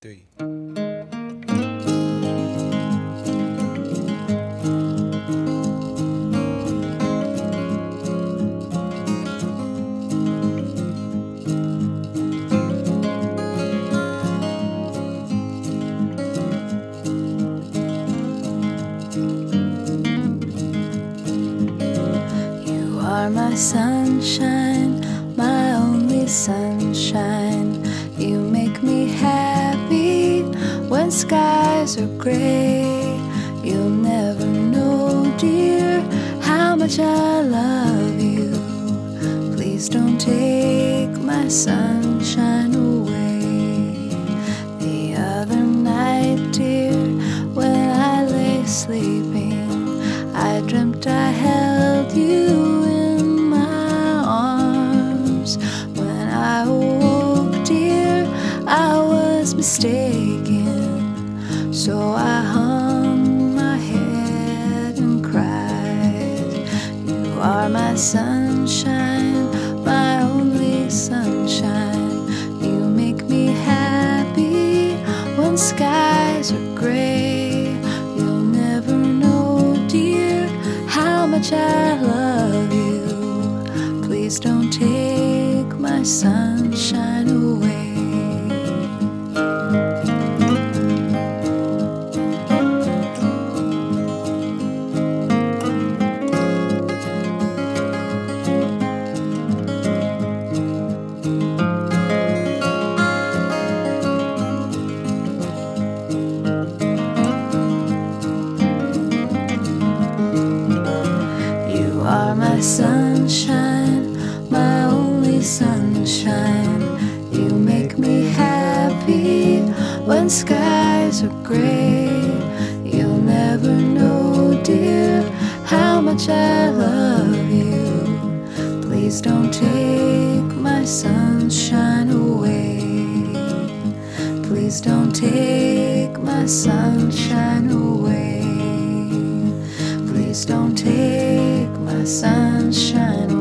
three. You are my sunshine, my only sunshine. You make me happy when skies are gray. You'll never know, dear, how much I love you. Please don't take my sunshine away. The other night, dear, when I lay sleeping, I dreamt I held you in my arms. When I awoke, dear, I was mistaken. So I hung my head and cried. You are my sunshine, my only sunshine. You make me happy when skies are gray. You'll never know, dear, how much I love you. Please don't take my sunshine away. You are my sunshine, my only sunshine. You make me happy when skies are gray. You'll never know, dear, how much I love you. Please don't take my sunshine away. Please don't take my sunshine away. Please don't take my sunshine away.